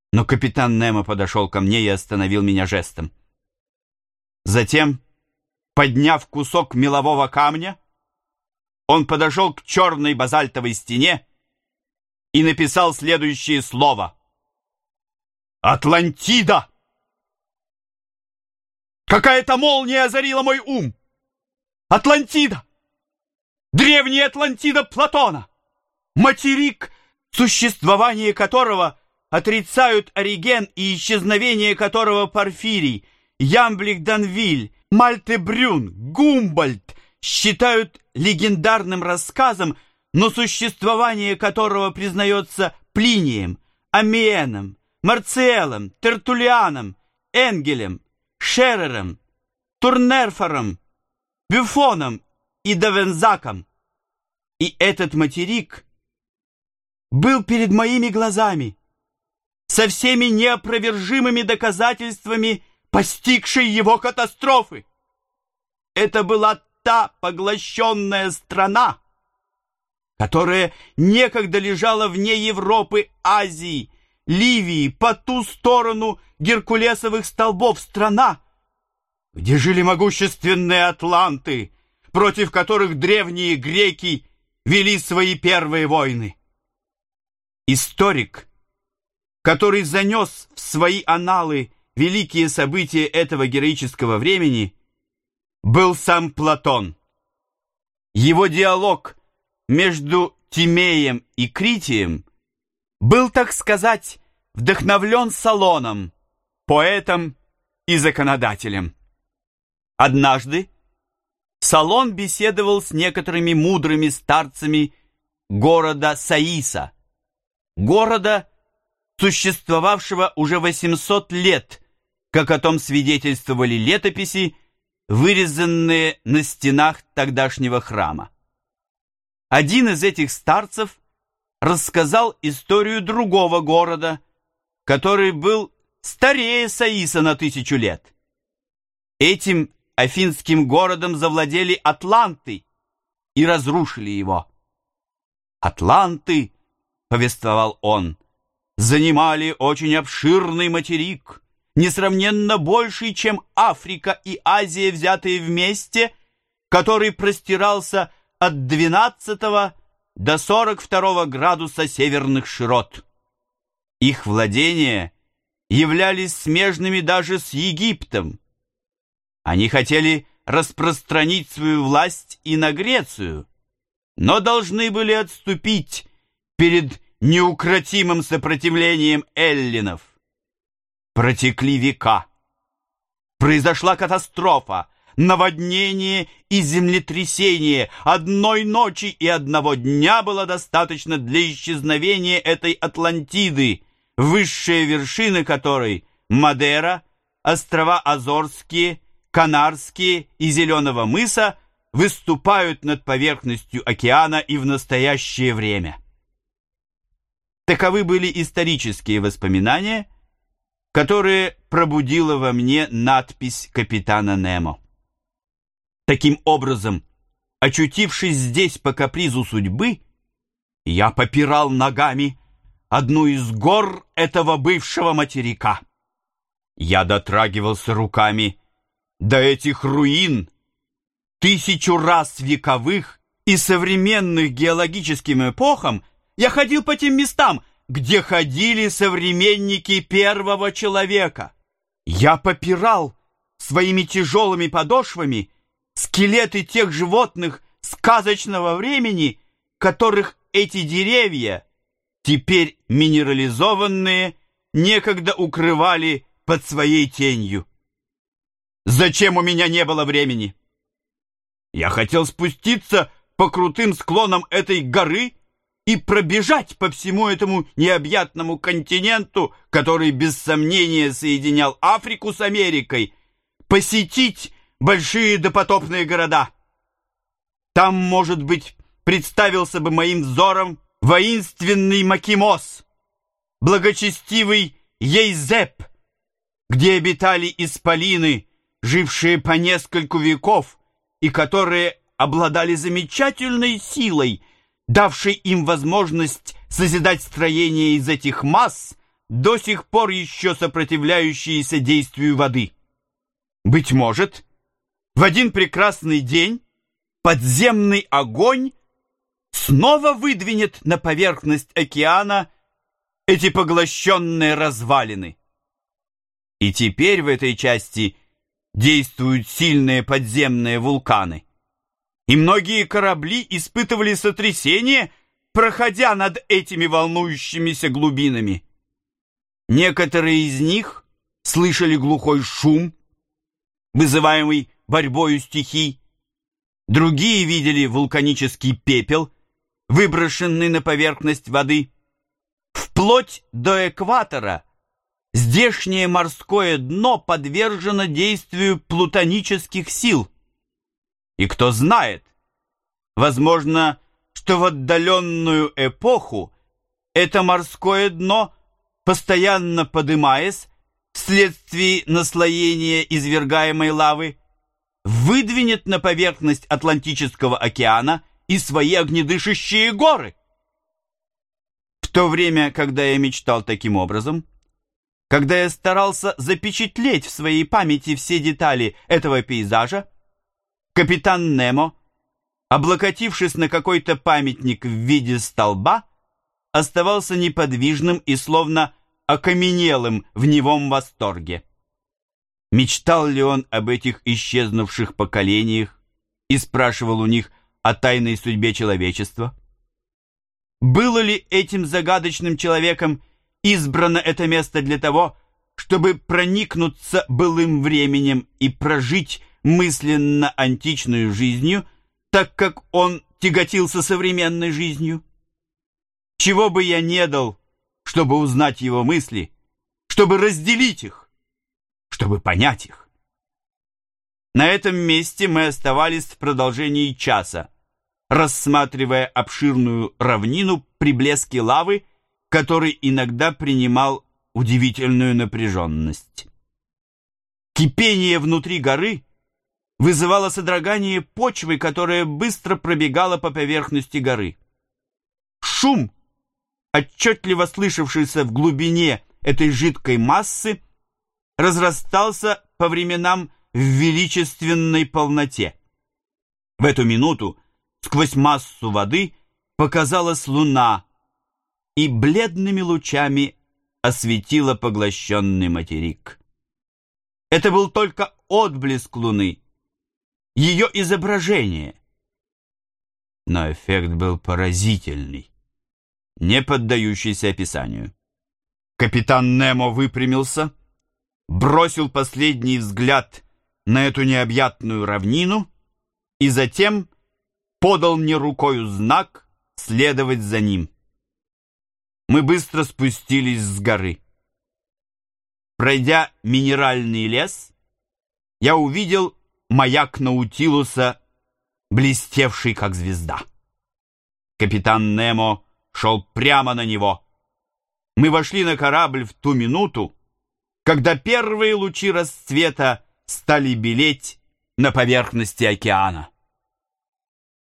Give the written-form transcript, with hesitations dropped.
Но капитан Немо подошел ко мне и остановил меня жестом. Затем, подняв кусок мелового камня, он подошел к черной базальтовой стене и написал следующее слово: «Атлантида!» Какая-то молния озарила мой ум. Атлантида! Древняя Атлантида Платона! Материк, существование которого отрицают Ориген и исчезновение которого Порфирий, Ямблик Данвиль, Мальте-Брюн, Гумбольдт считают легендарным рассказом, но существование которого признается Плинием, Амиеном, Марциэлом, Тертуллианом, Энгелем, Шерером, Турнерфором, Бюфоном и Давензаком. И этот материк был перед моими глазами, со всеми неопровержимыми доказательствами постигшей его катастрофы. Это была та поглощенная страна, которая некогда лежала вне Европы, Азии, Ливии, по ту сторону Геркулесовых столбов, страна, где жили могущественные атланты, против которых древние греки вели свои первые войны. Историк, который занес в свои анналы великие события этого героического времени, был сам Платон. Его диалог между Тимеем и Критием был, так сказать, вдохновлен Солоном, поэтом и законодателем. Однажды Солон беседовал с некоторыми мудрыми старцами города Саиса, города, существовавшего уже 800 лет, как о том свидетельствовали летописи, вырезанные на стенах тогдашнего храма. Один из этих старцев рассказал историю другого города, который был старее Саиса на 1000 лет. Этим афинским городом завладели атланты и разрушили его. Атланты, повествовал он, занимали очень обширный материк, несравненно больший, чем Африка и Азия, взятые вместе, который простирался от 12 до 42 градуса северных широт. Их владения являлись смежными даже с Египтом. Они хотели распространить свою власть и на Грецию, но должны были отступить перед неукротимым сопротивлением эллинов. Протекли века. Произошла катастрофа, наводнение и землетрясение. Одной ночи и одного дня было достаточно для исчезновения этой Атлантиды, высшие вершины которой Мадера, острова Азорские, Канарские и Зеленого мыса выступают над поверхностью океана и в настоящее время. Таковы были исторические воспоминания, которые пробудила во мне надпись капитана Немо. Таким образом, очутившись здесь по капризу судьбы, я попирал ногами одну из гор этого бывшего материка. Я дотрагивался руками до этих руин, 1000 раз вековых и современных геологическим эпохам. Я ходил по тем местам, где ходили современники первого человека. Я попирал своими тяжелыми подошвами скелеты тех животных сказочного времени, которых эти деревья, теперь минерализованные, некогда укрывали под своей тенью. Зачем у меня не было времени? Я хотел спуститься по крутым склонам этой горы и пробежать по всему этому необъятному континенту, который без сомнения соединял Африку с Америкой, посетить большие допотопные города. Там, может быть, представился бы моим взором воинственный Макимос, благочестивый Ейзеп, где обитали исполины, жившие по нескольку веков и которые обладали замечательной силой, давшей им возможность созидать строения из этих масс, до сих пор еще сопротивляющиеся действию воды. Быть может, в один прекрасный день подземный огонь снова выдвинет на поверхность океана эти поглощенные развалины. И теперь в этой части действуют сильные подземные вулканы. И многие корабли испытывали сотрясение, проходя над этими волнующимися глубинами. Некоторые из них слышали глухой шум, вызываемый борьбою стихий. Другие видели вулканический пепел, выброшенный на поверхность воды. Вплоть до экватора здешнее морское дно подвержено действию плутонических сил. И кто знает, возможно, что в отдаленную эпоху это морское дно, постоянно подымаясь вследствие наслоения извергаемой лавы, выдвинет на поверхность Атлантического океана и свои огнедышащие горы. В то время, когда я мечтал таким образом, когда я старался запечатлеть в своей памяти все детали этого пейзажа, капитан Немо, облокотившись на какой-то памятник в виде столба, оставался неподвижным и словно окаменелым в немом восторге. Мечтал ли он об этих исчезнувших поколениях и спрашивал у них о тайной судьбе человечества? Было ли этим загадочным человеком избрано это место для того, чтобы проникнуться былым временем и прожить мысленно античную жизнью, так как он тяготился современной жизнью? Чего бы я не дал, чтобы узнать его мысли, чтобы разделить их, чтобы понять их. На этом месте мы оставались в продолжении часа, рассматривая обширную равнину при блеске лавы, который иногда принимал удивительную напряженность. Кипение внутри горы вызывало содрогание почвы, которая быстро пробегала по поверхности горы. Шум, отчетливо слышавшийся в глубине этой жидкой массы, разрастался по временам в величественной полноте. В эту минуту сквозь массу воды показалась луна и бледными лучами осветила поглощенный материк. Это был только отблеск луны, ее изображение. Но эффект был поразительный, не поддающийся описанию. Капитан Немо выпрямился, бросил последний взгляд на эту необъятную равнину и затем подал мне рукою знак следовать за ним. Мы быстро спустились с горы. Пройдя минеральный лес, я увидел маяк Наутилуса, блестевший как звезда. Капитан Немо шел прямо на него. Мы вошли на корабль в ту минуту, когда первые лучи расцвета стали белеть на поверхности океана.